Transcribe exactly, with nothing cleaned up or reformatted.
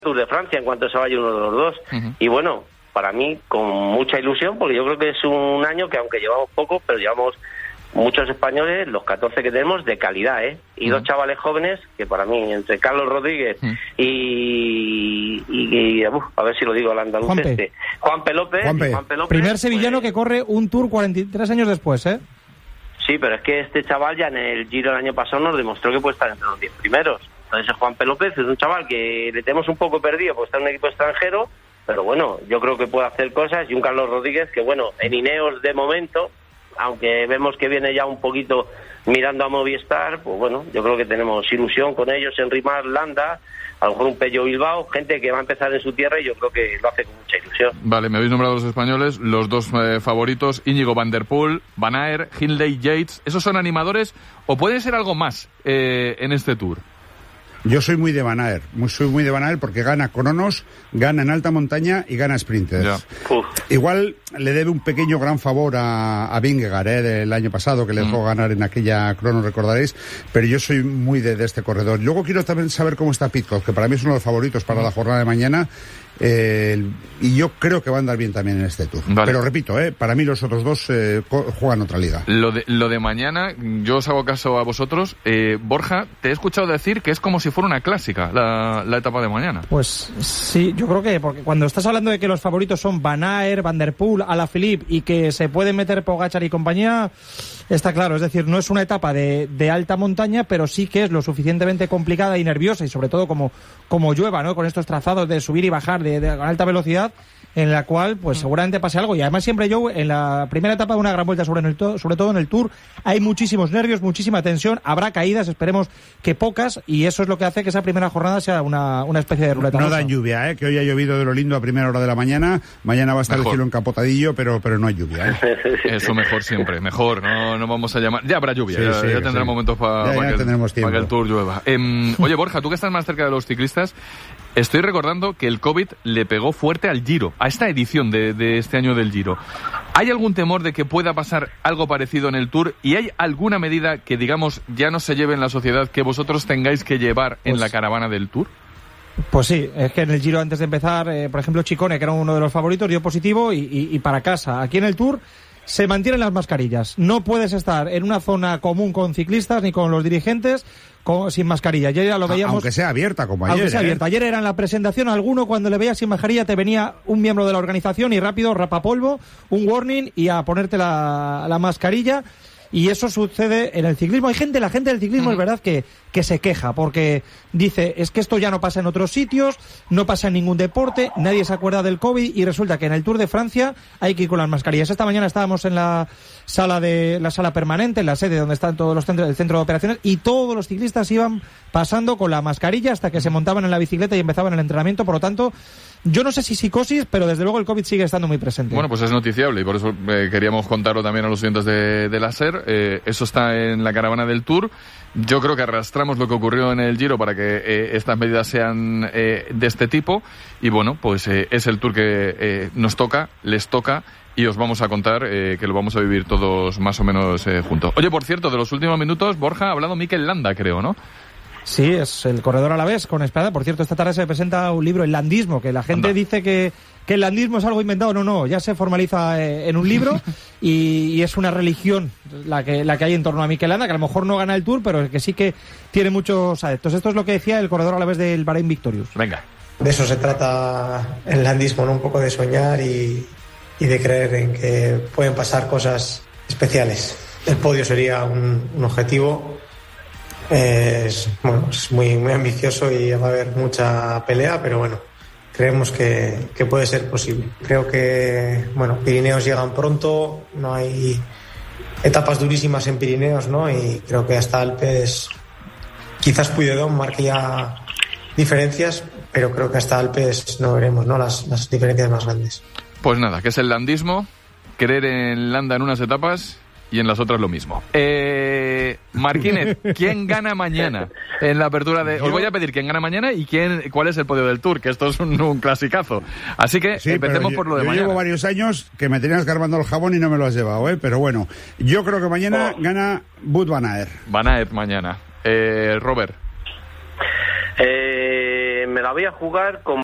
Tour de Francia en cuanto se vaya uno de los dos. Uh-huh. Y bueno, para mí con mucha ilusión, porque yo creo que es un año que aunque llevamos poco, pero llevamos muchos españoles, los catorce que tenemos, de calidad, ¿eh? Y uh-huh. dos chavales jóvenes que para mí, entre Carlos Rodríguez uh-huh. y, y, y uf, a ver si lo digo al andaluz Juanpe. este, Juanpe López, Juanpe. Juanpe López. Primer sevillano pues, que corre un Tour cuarenta y tres años después, ¿eh? Sí, pero es que este chaval ya en el Giro el año pasado nos demostró que puede estar entre los diez primeros. Entonces Juanpe López es un chaval que le tenemos un poco perdido porque está en un equipo extranjero, pero bueno, yo creo que puede hacer cosas. Y un Carlos Rodríguez que, bueno, en Ineos de momento, aunque vemos que viene ya un poquito mirando a Movistar, pues bueno, yo creo que tenemos ilusión con ellos, Enric Mas, Landa, a lo mejor un Pello Bilbao, gente que va a empezar en su tierra y yo creo que lo hace con mucha ilusión. Vale, me habéis nombrado los españoles, los dos eh, favoritos, Íñigo Van der Poel, Van Aert, Hindley, Yates. ¿Esos son animadores o puede ser algo más eh, en este Tour? Yo soy muy de Van Aert, muy, soy muy de Van Aert porque gana cronos, gana en alta montaña y gana sprinters. Igual le debe un pequeño gran favor a, a Vingegaard, ¿eh? Del año pasado, que le dejó mm. ganar en aquella crono, recordaréis, pero yo soy muy de, de este corredor. Luego quiero también saber cómo está Pidcock, que para mí es uno de los favoritos para mm. la jornada de mañana. Eh, y yo creo que va a andar bien también en este Tour. Vale. Pero repito, eh, para mí los otros dos eh, juegan otra liga. Lo de, lo de mañana, yo os hago caso a vosotros. Eh, Borja, te he escuchado decir que es como si fuera una clásica la, la etapa de mañana. Pues sí, yo creo que porque cuando estás hablando de que los favoritos son Van Aert, Van der Poel, Alaphilippe y que se pueden meter Pogačar y compañía, está claro. Es decir, no es una etapa de, de alta montaña, pero sí que es lo suficientemente complicada y nerviosa y sobre todo como, como llueva, ¿no? Con estos trazados de subir y bajar de De, de alta velocidad, en la cual pues seguramente pase algo. Y además siempre, yo en la primera etapa de una gran vuelta, sobre, en el to- sobre todo en el Tour, hay muchísimos nervios, muchísima tensión, habrá caídas, esperemos que pocas, y eso es lo que hace que esa primera jornada sea una, una especie de ruleta no rusa. Dan lluvia, ¿eh? Que hoy ha llovido de lo lindo a primera hora de la mañana, mañana va a estar mejor. El cielo encapotadillo, pero, pero no hay lluvia, ¿eh? Eso mejor siempre, mejor, no, no vamos a llamar, ya habrá lluvia, sí, ya, sí, ya tendrá sí. momentos para pa que, pa que el Tour llueva. Eh, oye Borja, tú que estás más cerca de los ciclistas, estoy recordando que el COVID le pegó fuerte al Giro, a esta edición de, de este año del Giro. ¿Hay algún temor de que pueda pasar algo parecido en el Tour? ¿Y hay alguna medida que, digamos, ya no se lleve en la sociedad que vosotros tengáis que llevar pues, en la caravana del Tour? Pues sí, es que en el Giro antes de empezar, eh, por ejemplo, Chicone, que era uno de los favoritos, dio positivo y, y, y para casa. Aquí en el Tour se mantienen las mascarillas. No puedes estar en una zona común con ciclistas ni con los dirigentes con, sin mascarilla. Ayer ya lo veíamos. Aunque sea abierta, como ayer. Aunque sea ¿eh? abierta. Ayer era en la presentación, alguno cuando le veías sin mascarilla te venía un miembro de la organización y rápido rapapolvo, un warning y a ponerte la, la mascarilla. Y eso sucede en el ciclismo. Hay gente, la gente del ciclismo uh-huh. es verdad que, que se queja porque dice, es que esto ya no pasa en otros sitios, no pasa en ningún deporte, nadie se acuerda del COVID y resulta que en el Tour de Francia hay que ir con las mascarillas. Esta mañana estábamos en la sala de la sala permanente, en la sede donde están todos los centros, el centro de operaciones, y todos los ciclistas iban pasando con la mascarilla hasta que se montaban en la bicicleta y empezaban el entrenamiento. Por lo tanto, yo no sé si psicosis, pero desde luego el COVID sigue estando muy presente. Bueno, pues es noticiable y por eso eh, queríamos contarlo también a los oyentes de, de la SER. Eh, eso está en la caravana del Tour. Yo creo que arrastramos lo que ocurrió en el Giro para que eh, estas medidas sean eh, de este tipo. Y bueno, pues eh, es el Tour que eh, nos toca, les toca. Y os vamos a contar eh, que lo vamos a vivir todos más o menos eh, juntos. Oye, por cierto, de los últimos minutos, Borja, ha hablado Mikel Landa, creo, ¿no? Sí, es el corredor alavés con espada. Por cierto, esta tarde se presenta un libro, El Landismo, que la gente Anda. dice que, que el landismo es algo inventado. No, no, ya se formaliza eh, en un libro y, y es una religión la que, la que hay en torno a Mikel Landa, que a lo mejor no gana el Tour, pero que sí que tiene muchos adeptos. Esto es lo que decía el corredor alavés del Bahrain Victorious. Venga. De eso se trata el landismo, ¿no? Un poco de soñar y... y de creer en que pueden pasar cosas especiales. El podio sería un, un objetivo. Es, bueno, es muy, muy ambicioso y va a haber mucha pelea, pero bueno, creemos que, que puede ser posible. Creo que, bueno, Pirineos llegan pronto, no hay etapas durísimas en Pirineos, ¿no? Y creo que hasta Alpes, quizás Puigdedont marque ya diferencias, pero creo que hasta Alpes no veremos, ¿no? Las, las diferencias más grandes. Pues nada, que es el landismo, creer en Landa en unas etapas y en las otras lo mismo. Eh, Marquínez, ¿quién gana mañana en la apertura de...? Os voy a pedir quién gana mañana y quién, cuál es el podio del Tour, que esto es un, un clasicazo. Así que sí, empecemos por lo de yo mañana. Yo llevo varios años que me tenías garbando el jabón y no me lo has llevado, ¿eh? Pero bueno, yo creo que mañana oh. gana Wout van Aert. Van Aert mañana. Eh, Robert. Eh... me la voy a jugar con